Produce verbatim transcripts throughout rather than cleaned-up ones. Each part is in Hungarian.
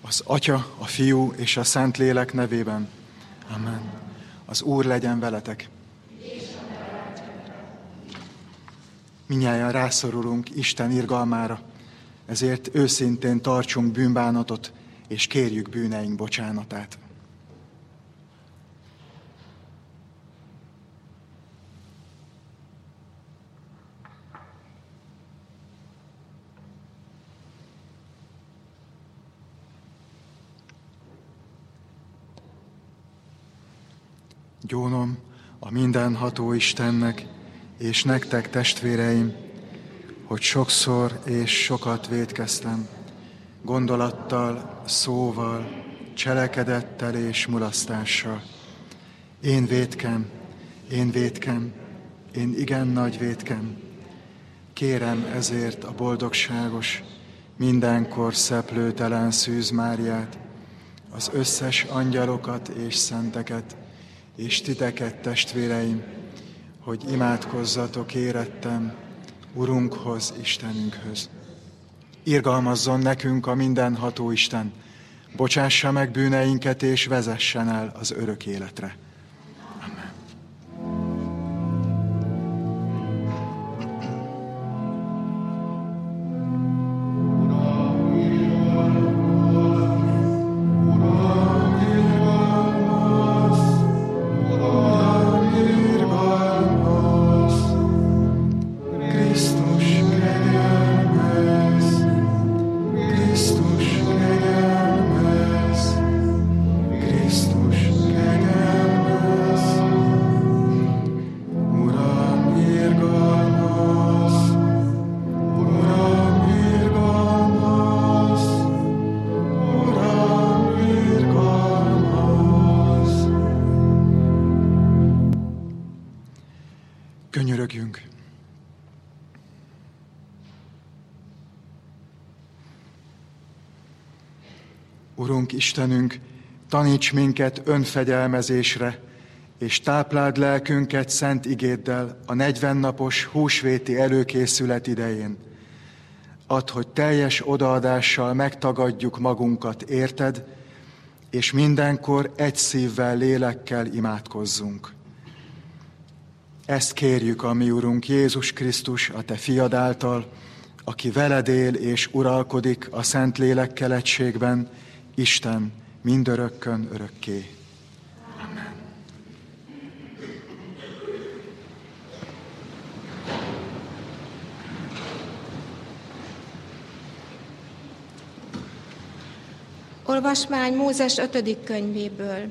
Az Atya, a Fiú és a Szentlélek nevében. Amen. Az Úr legyen veletek. Mindnyájan rászorulunk Isten irgalmára, ezért őszintén tartsunk bűnbánatot, és kérjük bűneink bocsánatát. Gyónom a mindenható Istennek, és nektek, testvéreim, hogy sokszor és sokat vétkeztem, gondolattal, szóval, cselekedettel és mulasztással. Én vétkem, én vétkem, én igen nagy vétkem. Kérem ezért a boldogságos, mindenkor szeplőtelen Szűz Máriát, az összes angyalokat és szenteket, és titeket, testvéreim, hogy imádkozzatok érettem Urunkhoz, Istenünkhöz. Irgalmazzon nekünk a mindenható Isten, bocsássa meg bűneinket, és vezessen el az örök életre. Amen. Könyörögjünk. Urunk Istenünk, taníts minket önfegyelmezésre, és tápláld lelkünket szent igéddel a negyvennapos húsvéti előkészület idején. Add, hogy teljes odaadással megtagadjuk magunkat, érted, és mindenkor egy szívvel, lélekkel imádkozzunk. Ezt kérjük a mi Urunk Jézus Krisztus, a Te fiad által, aki veled él és uralkodik a Szentlélekkel egységben, Isten mindörökkön örökké. Amen. Olvasmány Mózes ötödik könyvéből.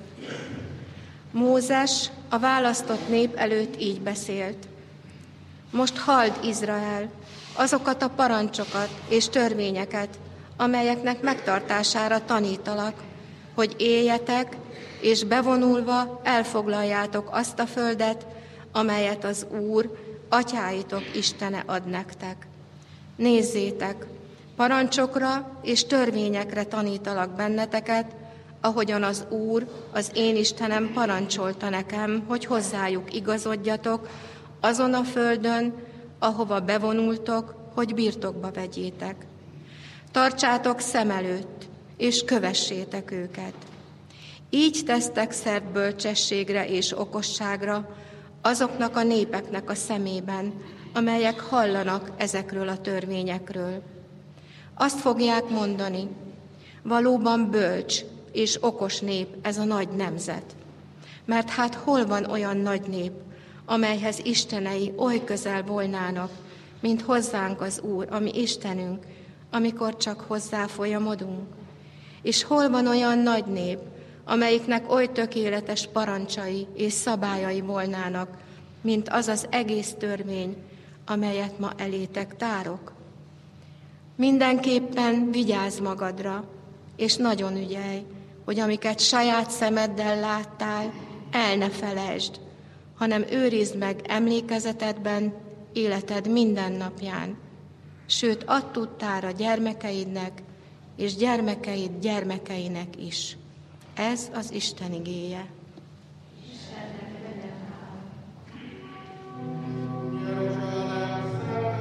Mózes a választott nép előtt így beszélt. Most halld, Izrael, azokat a parancsokat és törvényeket, amelyeknek megtartására tanítalak, hogy éljetek, és bevonulva elfoglaljátok azt a földet, amelyet az Úr, atyáitok Istene ad nektek. Nézzétek, parancsokra és törvényekre tanítalak benneteket, ahogyan az Úr, az én Istenem parancsolta nekem, hogy hozzájuk igazodjatok, azon a földön, ahova bevonultok, hogy birtokba vegyétek. Tartsátok szem előtt, és kövessétek őket. Így tesztek szert bölcsességre és okosságra azoknak a népeknek a szemében, amelyek hallanak ezekről a törvényekről. Azt fogják mondani, valóban bölcs és okos nép ez a nagy nemzet. Mert hát hol van olyan nagy nép, amelyhez istenei oly közel volnának, mint hozzánk az Úr, ami Istenünk, amikor csak hozzá folyamodunk? És hol van olyan nagy nép, amelyiknek oly tökéletes parancsai és szabályai volnának, mint az az egész törvény, amelyet ma elétek tárok? Mindenképpen vigyázz magadra, és nagyon ügyelj, hogy amiket saját szemeddel láttál, el ne felejtsd, hanem őrizd meg emlékezetedben, életed minden napján. Sőt, add tudtára gyermekeidnek, és gyermekeid gyermekeinek is. Ez az Isten igéje.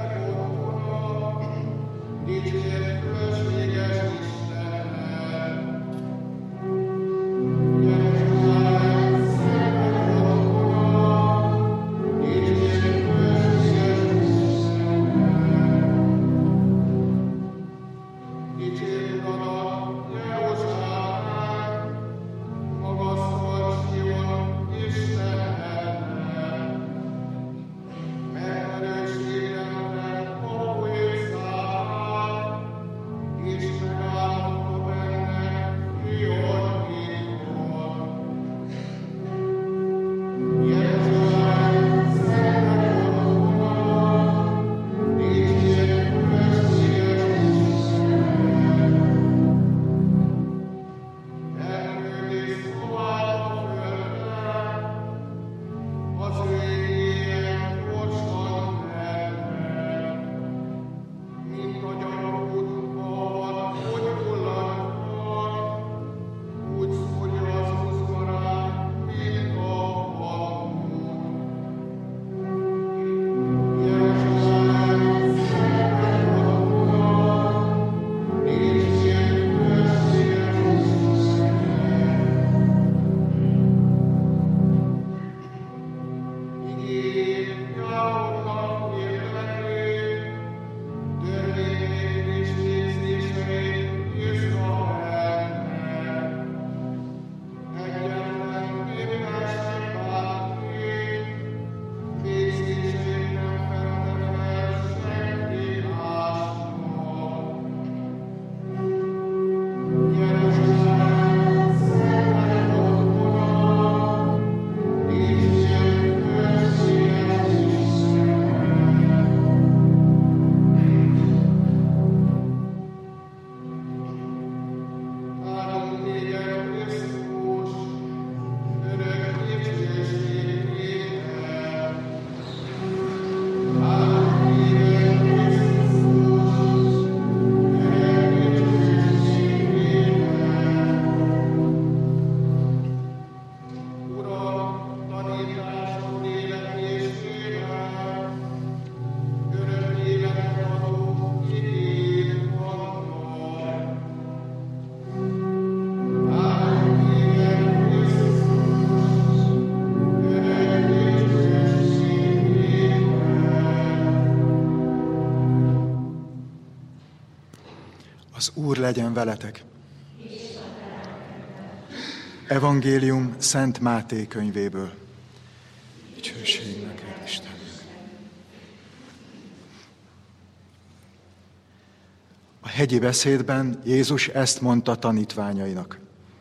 Dicsérjük, községes Istenet! Az Úr legyen veletek. Evangélium Szent Máté könyvéből. Dicsőség neked, Istenünk. A hegyi beszédben Jézus ezt mondta tanítványainak.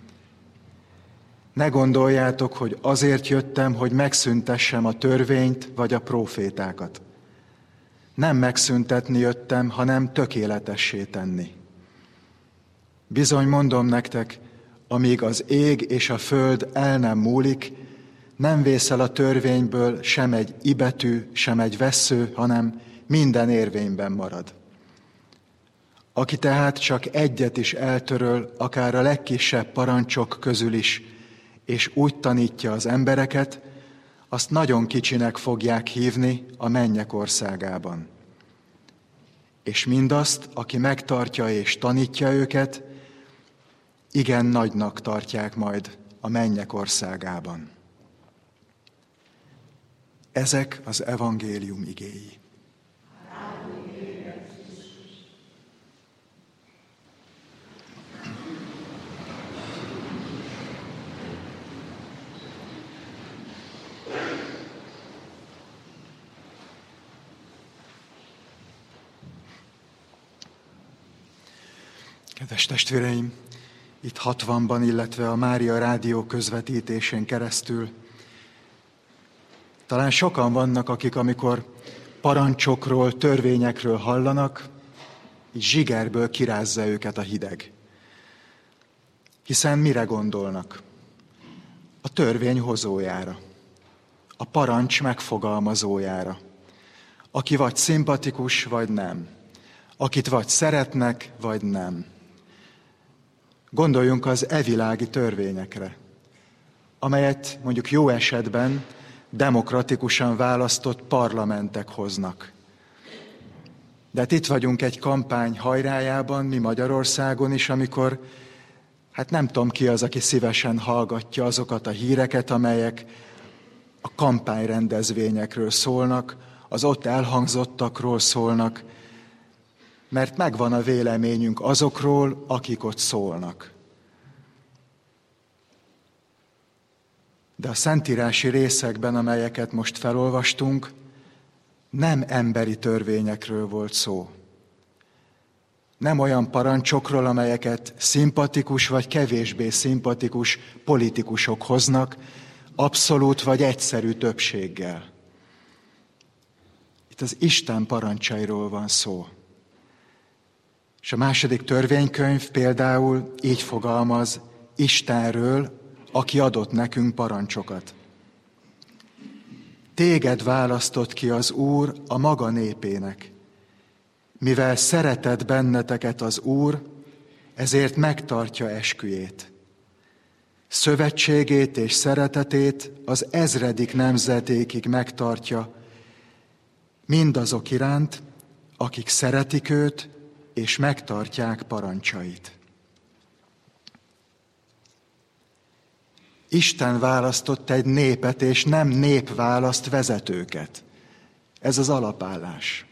Ne gondoljátok, hogy azért jöttem, hogy megszüntessem a törvényt vagy a prófétákat. Nem megszüntetni jöttem, hanem tökéletessé tenni. Bizony mondom nektek, amíg az ég és a föld el nem múlik, nem vészel a törvényből sem egy ibetű, sem egy vessző, hanem minden érvényben marad. Aki tehát csak egyet is eltöröl, akár a legkisebb parancsok közül is, és úgy tanítja az embereket, azt nagyon kicsinek fogják hívni a mennyek országában. És mindazt, aki megtartja és tanítja őket, igen nagynak tartják majd a mennyek országában. Ezek az evangélium igéi. Kedves testvéreim, itt hatvanban, illetve a Mária Rádió közvetítésén keresztül talán sokan vannak, akik amikor parancsokról, törvényekről hallanak, így zsigerből kirázza őket a hideg. Hiszen mire gondolnak? A törvény hozójára, a parancs megfogalmazójára, aki vagy szimpatikus, vagy nem, akit vagy szeretnek, vagy nem. Gondoljunk az evilági törvényekre, amelyet mondjuk jó esetben demokratikusan választott parlamentek hoznak. De hát itt vagyunk egy kampány hajrájában, mi Magyarországon is, amikor hát nem tudom ki az, aki szívesen hallgatja azokat a híreket, amelyek a kampányrendezvényekről szólnak, az ott elhangzottakról szólnak, mert megvan a véleményünk azokról, akik ott szólnak. De a szentírási részekben, amelyeket most felolvastunk, nem emberi törvényekről volt szó. Nem olyan parancsokról, amelyeket szimpatikus vagy kevésbé szimpatikus politikusok hoznak, abszolút vagy egyszerű többséggel. Itt az Isten parancsairól van szó. És a második törvénykönyv például így fogalmaz Istenről, aki adott nekünk parancsokat. Téged választott ki az Úr a maga népének. Mivel szeretett benneteket az Úr, ezért megtartja esküjét. Szövetségét és szeretetét az ezredik nemzedékig megtartja mindazok iránt, akik szeretik őt, és megtartják parancsait. Isten választott egy népet, és nem nép választ vezetőket. Ez az alapállás.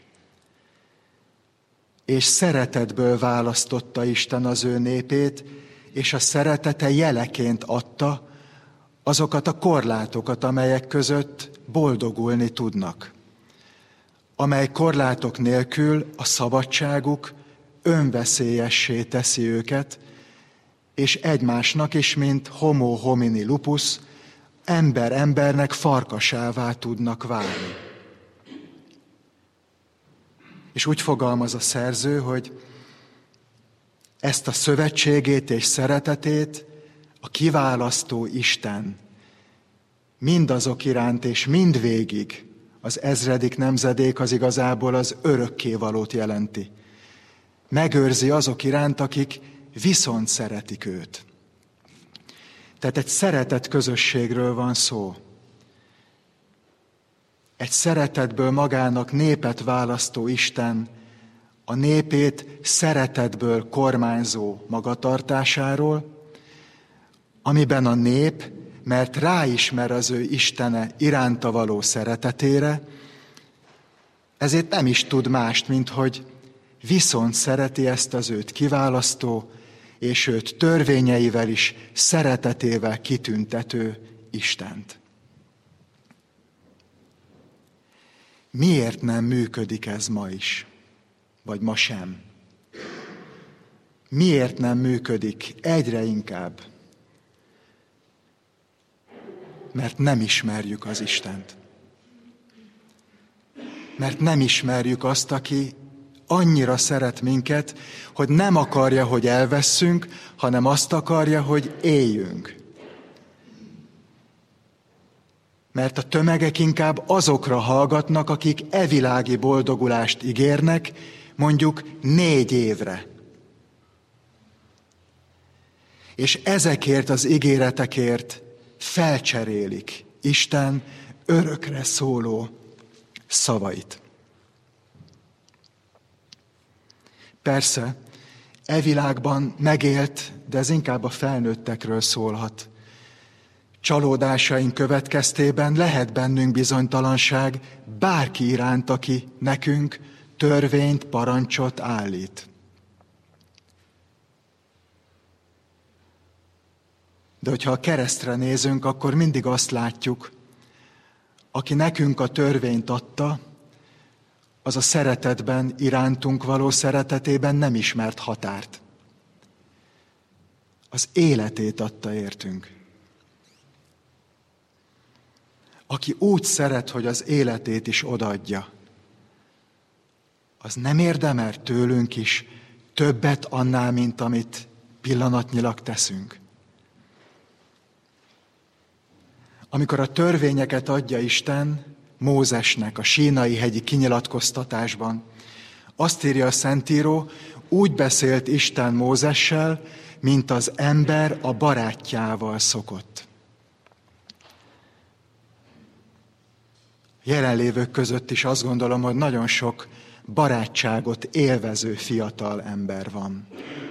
És szeretetből választotta Isten az ő népét, és a szeretete jeleként adta azokat a korlátokat, amelyek között boldogulni tudnak. Amely korlátok nélkül a szabadságuk önveszélyessé teszi őket, és egymásnak is, mint homo homini lupus, ember embernek farkasává tudnak válni. És úgy fogalmaz a szerző, hogy ezt a szövetségét és szeretetét a kiválasztó Isten mindazok iránt és mindvégig, az ezredik nemzedék az igazából az örökkévalót jelenti. Megőrzi azok iránt, akik viszont szeretik őt. Tehát egy szeretet közösségről van szó. Egy szeretetből magának népet választó Isten a népét szeretetből kormányzó magatartásáról, amiben a nép, mert ráismer az ő Istene iránta való szeretetére, ezért nem is tud mást, mint hogy viszont szereti ezt az őt kiválasztó, és őt törvényeivel is szeretetével kitüntető Istent. Miért nem működik ez ma is? Vagy ma sem? Miért nem működik egyre inkább? Mert nem ismerjük az Istent. Mert nem ismerjük azt, aki annyira szeret minket, hogy nem akarja, hogy elvesszünk, hanem azt akarja, hogy éljünk. Mert a tömegek inkább azokra hallgatnak, akik evilági boldogulást ígérnek, mondjuk négy évre. És ezekért az ígéretekért felcserélik Isten örökre szóló szavait. Persze, e világban megélt, de ez inkább a felnőttekről szólhat. Csalódásaink következtében lehet bennünk bizonytalanság bárki iránt, aki nekünk törvényt, parancsot állít. De hogyha a keresztre nézünk, akkor mindig azt látjuk, aki nekünk a törvényt adta, az a szeretetben, irántunk való szeretetében nem ismert határt. Az életét adta értünk. Aki úgy szeret, hogy az életét is odaadja, az nem érdemel tőlünk is többet annál, mint amit pillanatnyilag teszünk. Amikor a törvényeket adja Isten Mózesnek a Sínai hegyi kinyilatkoztatásban, azt írja a Szentíró, úgy beszélt Isten Mózessel, mint az ember a barátjával szokott. Jelenlévők között is azt gondolom, hogy nagyon sok barátságot élvező fiatal ember van.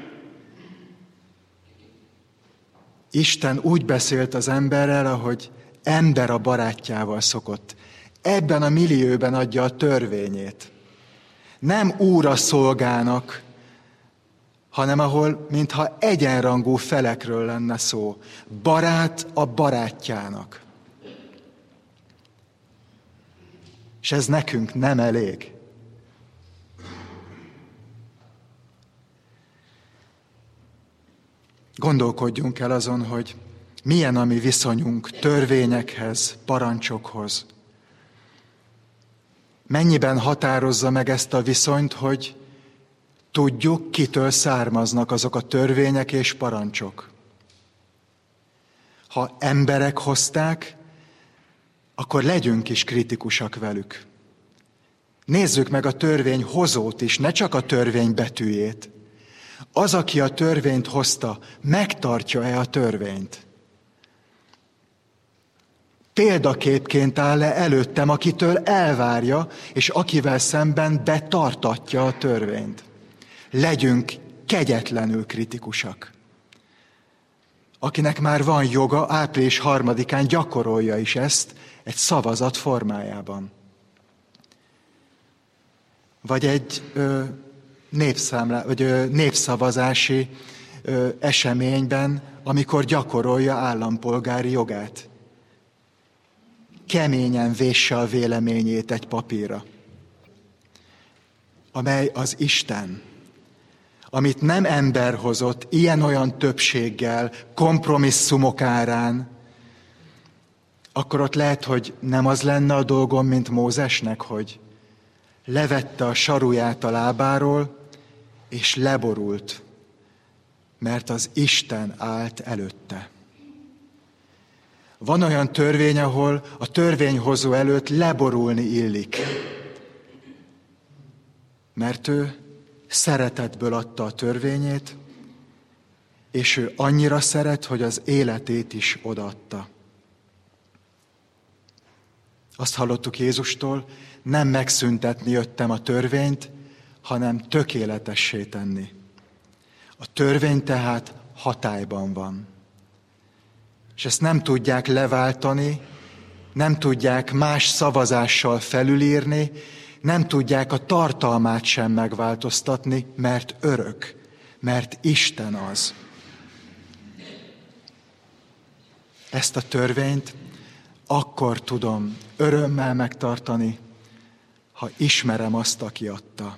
Isten úgy beszélt az emberrel, ahogy ember a barátjával szokott. Ebben a millióben adja a törvényét. Nem úra szolgának, hanem ahol, mintha egyenrangú felekről lenne szó. Barát a barátjának. És ez nekünk nem elég. Gondolkodjunk el azon, hogy milyen a mi viszonyunk törvényekhez, parancsokhoz. Mennyiben határozza meg ezt a viszonyt, hogy tudjuk, kitől származnak azok a törvények és parancsok. Ha emberek hozták, akkor legyünk is kritikusak velük. Nézzük meg a törvény hozót is, ne csak a törvény betűjét. Az, aki a törvényt hozta, megtartja-e a törvényt? Példaképként áll-e előttem, akitől elvárja, és akivel szemben betartatja a törvényt? Legyünk kegyetlenül kritikusak. Akinek már van joga, április harmadikán gyakorolja is ezt egy szavazat formájában. Vagy egy ö, népszámlá, vagy ö, népszavazási ö, eseményben, amikor gyakorolja állampolgári jogát. Keményen vésse a véleményét egy papírra, amely az Isten, amit nem ember hozott ilyen-olyan többséggel, kompromisszumok árán, akkor ott lehet, hogy nem az lenne a dolgom, mint Mózesnek, hogy levette a saruját a lábáról, és leborult, mert az Isten állt előtte. Van olyan törvény, ahol a törvényhozó előtt leborulni illik, mert ő szeretetből adta a törvényét, és ő annyira szeret, hogy az életét is odaadta. Azt hallottuk Jézustól, nem megszüntetni jöttem a törvényt, hanem tökéletessé tenni. A törvény tehát hatályban van. És ezt nem tudják leváltani, nem tudják más szavazással felülírni, nem tudják a tartalmát sem megváltoztatni, mert örök, mert Isten az. Ezt a törvényt akkor tudom örömmel megtartani, ha ismerem azt, aki adta.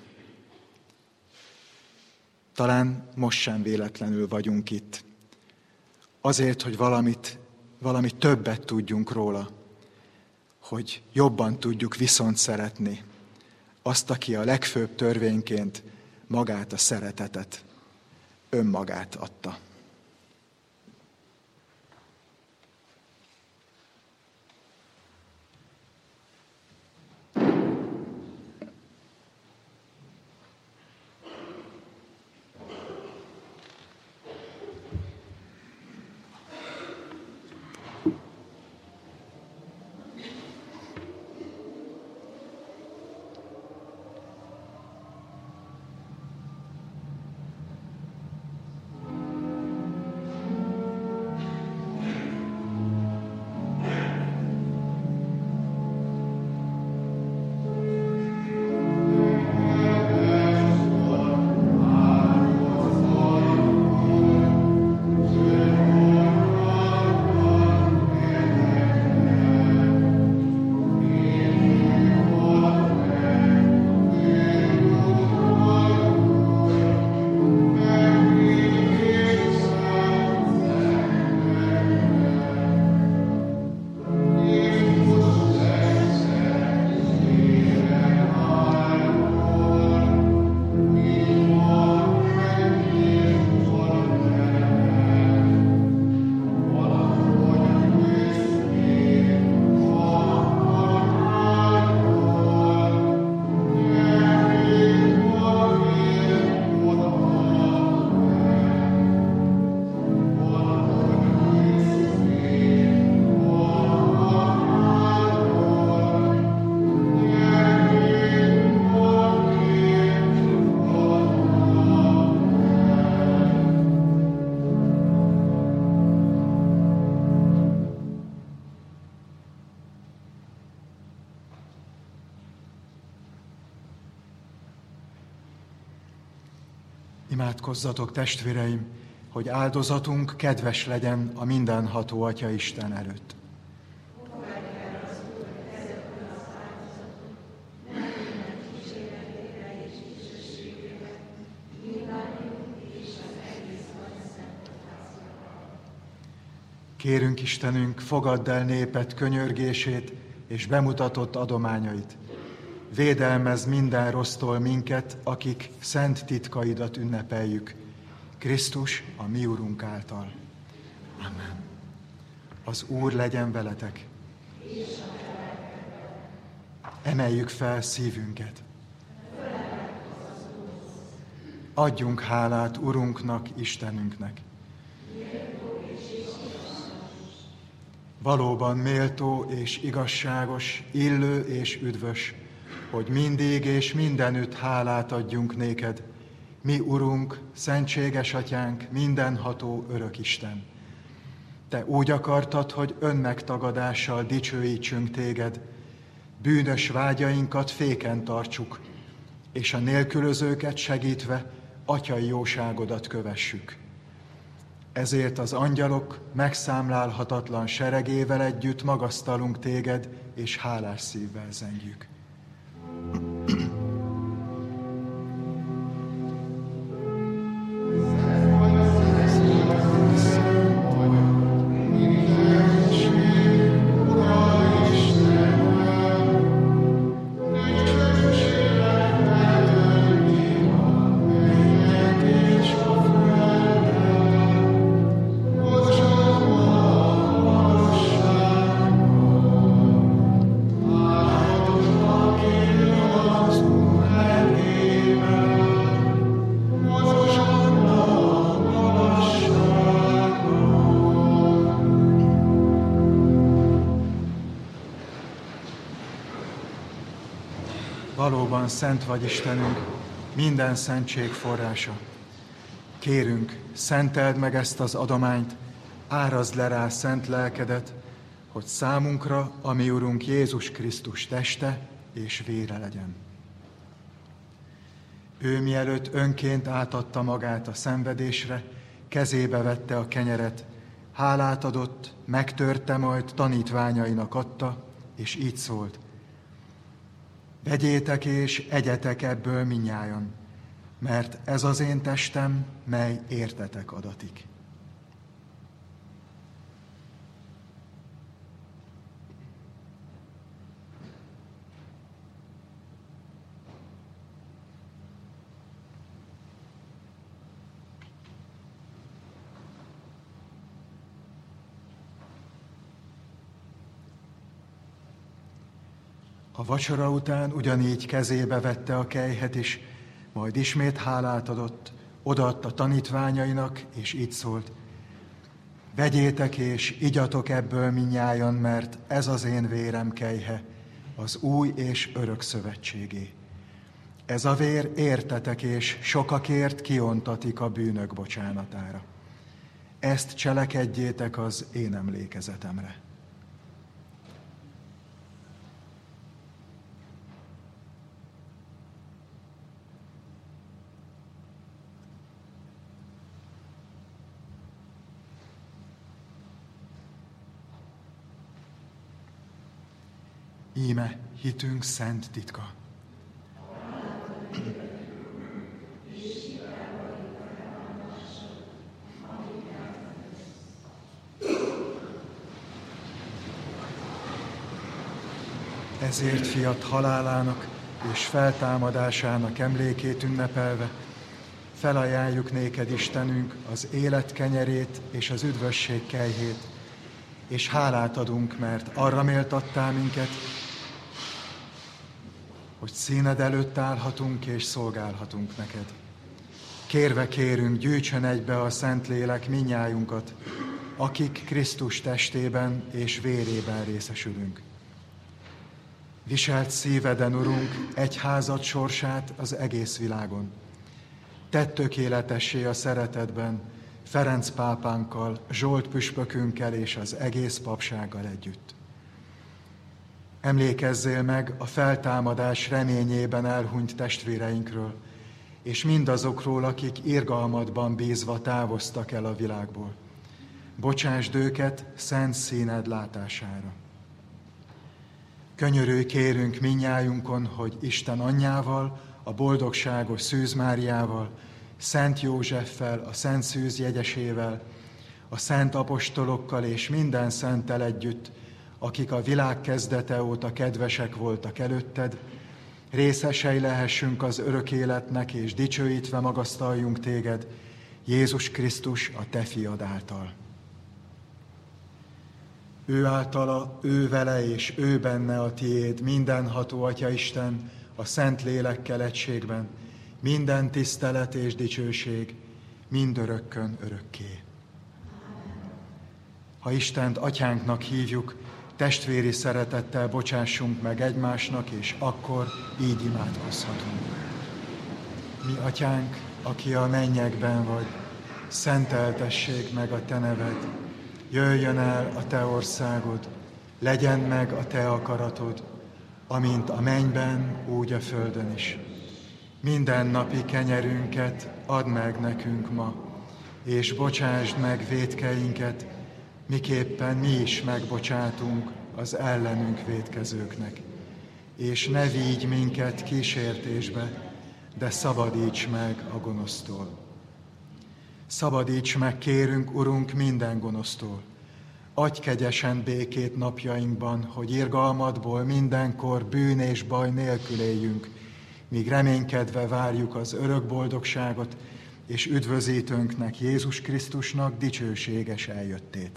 Talán most sem véletlenül vagyunk itt. Azért, hogy valamit, valami többet tudjunk róla, hogy jobban tudjuk viszont szeretni azt, aki a legfőbb törvényként magát, a szeretetet, önmagát adta. Imádkozzatok, testvéreim, hogy áldozatunk kedves legyen a mindenható Atya Isten előtt. Kérünk, Istenünk, fogadd el néped könyörgését és bemutatott adományait. Védelmezz minden rossztól minket, akik szent titkaidat ünnepeljük. Krisztus, a mi Urunk által. Amen. Az Úr legyen veletek. Emeljük fel szívünket. Adjunk hálát Urunknak, Istenünknek. Valóban méltó és igazságos, illő és üdvös, hogy mindig és mindenütt hálát adjunk néked, mi Urunk, szentséges Atyánk, mindenható örök Isten. Te úgy akartad, hogy önmegtagadással dicsőítsünk téged, bűnös vágyainkat féken tartsuk, és a nélkülözőket segítve atyai jóságodat kövessük. Ezért az angyalok megszámlálhatatlan seregével együtt magasztalunk téged, és hálás szívvel zengjük. Valóban szent vagy Istenünk, minden szentség forrása. Kérünk, szenteld meg ezt az adományt, árazd le rá szent lelkedet, hogy számunkra a mi Urunk Jézus Krisztus teste és vére legyen. Ő mielőtt önként átadta magát a szenvedésre, kezébe vette a kenyeret, hálát adott, megtörte, majd tanítványainak adta, és így szólt: vegyétek és egyetek ebből mindnyájan, mert ez az én testem, mely értetek adatik. A vacsora után ugyanígy kezébe vette a kelyhet is, majd ismét hálát adott, odaadta tanítványainak, és így szólt: vegyétek és igyatok ebből mindnyájan, mert ez az én vérem kelyhe, az új és örök szövetségé. Ez a vér értetek és sokakért kiontatik a bűnök bocsánatára. Ezt cselekedjétek az én emlékezetemre. Íme hitünk szent titka. Ezért fiat halálának és feltámadásának emlékét ünnepelve felajánljuk néked, Istenünk, az élet kenyerét és az üdvösség kelyhét, és hálát adunk, mert arra méltattál minket, hogy színed előtt állhatunk és szolgálhatunk neked. Kérve kérünk, gyűjtsön egybe a Szentlélek mindnyájunkat, akik Krisztus testében és vérében részesülünk. Viselt szíveden, Urunk, egyházad sorsát az egész világon. Tedd tökéletessé a szeretetben, Ferenc pápánkkal, Zsolt püspökünkkel és az egész papsággal együtt. Emlékezzél meg a feltámadás reményében elhunyt testvéreinkről, és mindazokról, akik irgalmadban bízva távoztak el a világból. Bocsásd őket szent színed látására. Könyörülj kérünk mindnyájunkon, hogy Isten anyjával, a boldogságos Szűz Máriával, Szent Józseffel, a Szent Szűz jegyesével, a szent apostolokkal és minden szenttel együtt, akik a világ kezdete óta kedvesek voltak előtted, részesei lehessünk az örök életnek, és dicsőítve magasztaljunk téged, Jézus Krisztus, a te fiad által. Ő általa, ő vele és ő benne a tiéd, mindenható Atya Isten, a Szent Lélekkel egységben, minden tisztelet és dicsőség, mindörökkön örökké. Ha Istent atyánknak hívjuk, testvéri szeretettel bocsássunk meg egymásnak, és akkor így imádkozhatunk. Mi atyánk, aki a mennyekben vagy, szenteltessék meg a te neved, jöjjön el a te országod, legyen meg a te akaratod, amint a mennyben, úgy a földön is. Minden napi kenyerünket add meg nekünk ma, és bocsásd meg vétkeinket, miképpen mi is megbocsátunk az ellenünk vétkezőknek. És ne vigy minket kísértésbe, de szabadíts meg a gonosztól. Szabadíts meg, kérünk, Urunk, minden gonosztól. Adj kegyesen békét napjainkban, hogy irgalmadból mindenkor bűn és baj nélkül éljünk, míg reménykedve várjuk az örök boldogságot, és üdvözítőnknek, Jézus Krisztusnak dicsőséges eljöttét.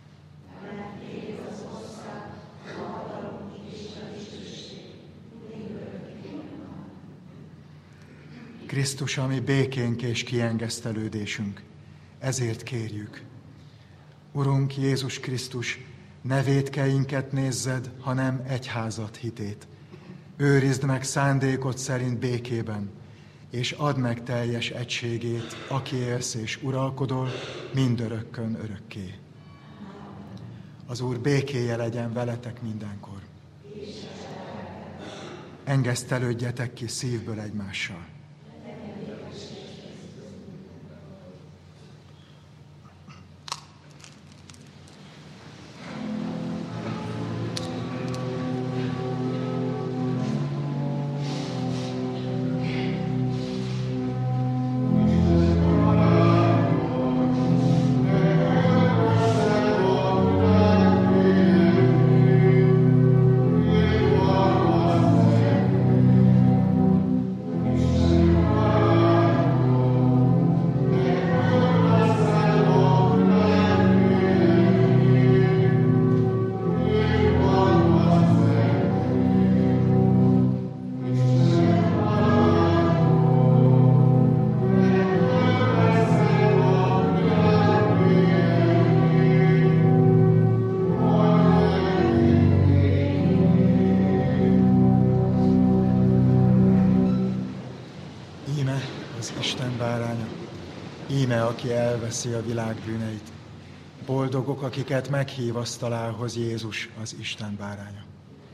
Krisztus, ami békénk és kiengesztelődésünk, ezért kérjük. Urunk Jézus Krisztus, ne vétkeinket nézzed, hanem egyházat hitét. Őrizd meg szándékod szerint békében, és add meg teljes egységét, aki élsz és uralkodol, mindörökkön örökké. Az Úr békéje legyen veletek mindenkor. Engesztelődjetek ki szívből egymással. az Isten báránya, íme, aki elveszi a világ bűneit. Boldogok, akiket meghív asztalához Jézus, az Isten báránya.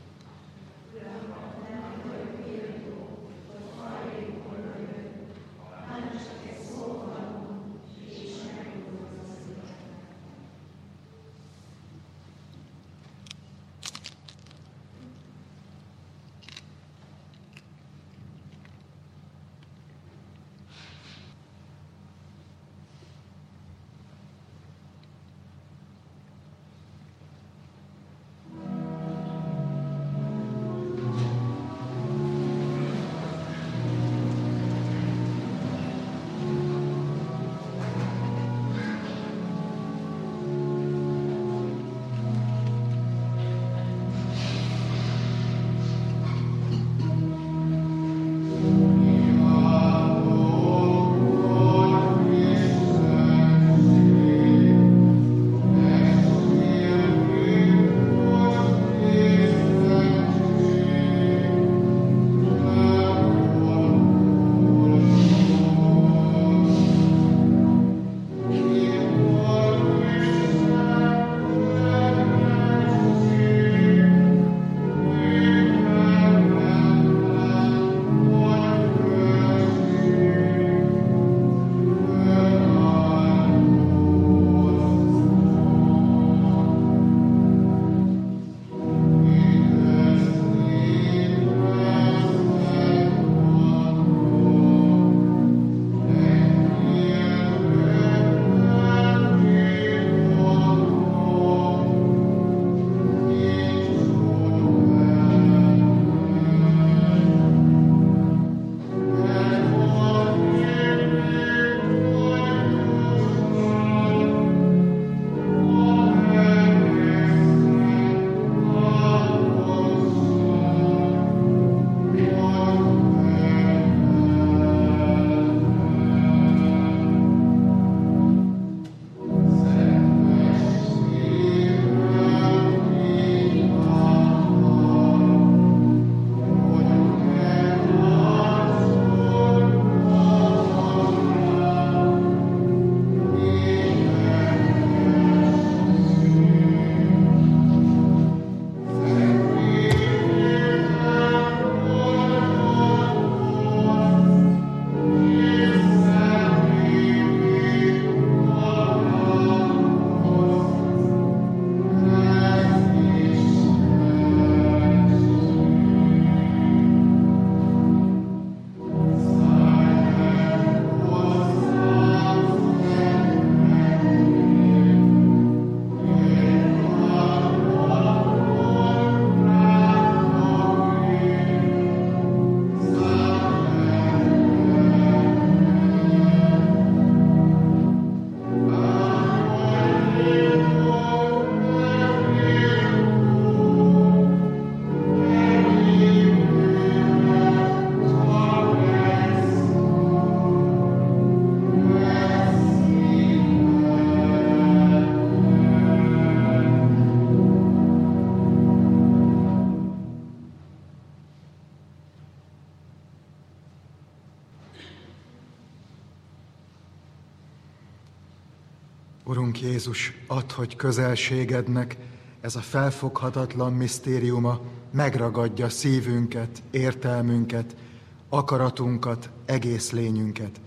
Urunk Jézus, add, hogy közelségednek ez a felfoghatatlan misztériuma megragadja szívünket, értelmünket, akaratunkat, egész lényünket.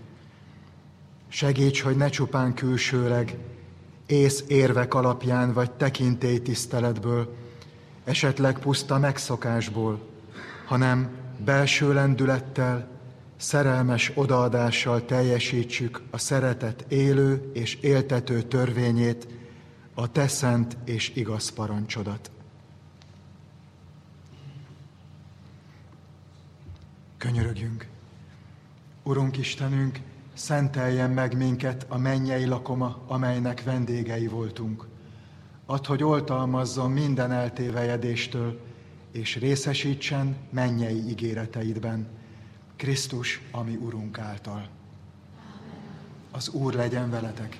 Segíts, hogy ne csupán külsőleg, ész érvek alapján vagy tekintélytiszteletből, esetleg puszta megszokásból, hanem belső lendülettel, szerelmes odaadással teljesítsük a szeretet élő és éltető törvényét, a te szent és igaz parancsodat. Könyörögjünk! Urunk Istenünk, szenteljen meg minket a mennyei lakoma, amelynek vendégei voltunk. Add, hogy oltalmazzon minden eltévejedéstől, és részesítsen mennyei ígéreteidben. Krisztus, ami Urunk által. Az Úr legyen veletek.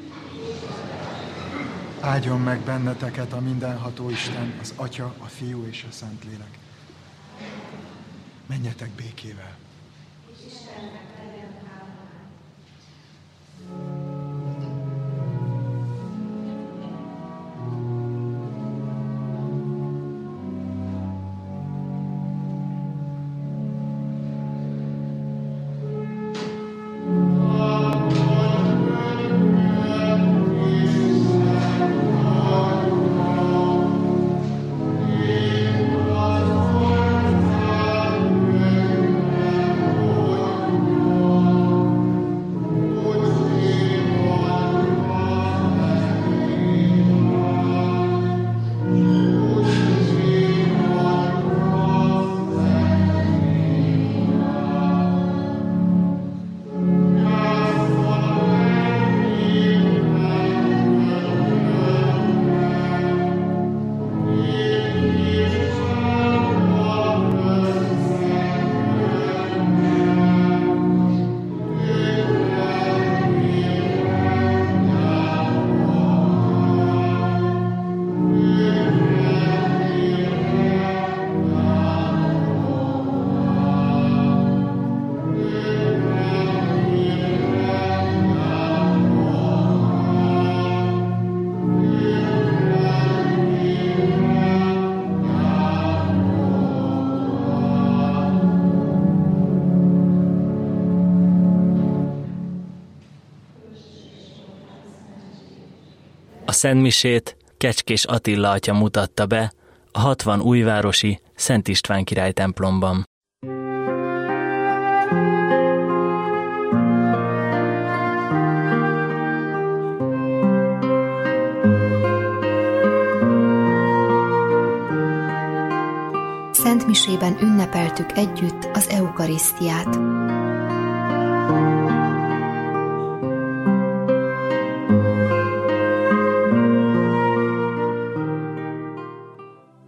Áldjon meg benneteket a mindenható Isten, az Atya, a Fiú és a Szentlélek. Menjetek békével. A szentmisét Kecskés Attila atya mutatta be a hatvan újvárosi Szent István király templomban. Szentmisében ünnepeltük együtt az eukarisztiát.